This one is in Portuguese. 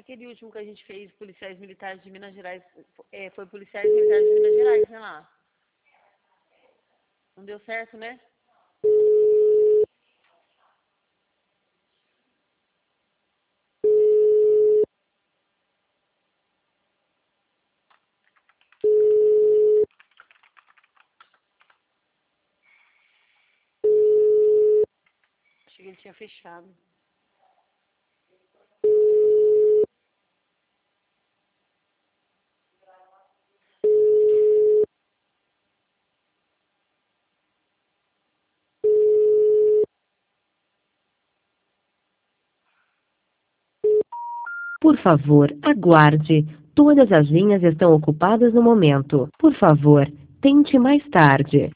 Aquele último que a gente fez, policiais militares de Minas Gerais, foi policiais militares de Minas Gerais, né lá? Não deu certo, né? Achei que ele tinha fechado. Por favor, aguarde. Todas as linhas estão ocupadas no momento. Por favor, tente mais tarde.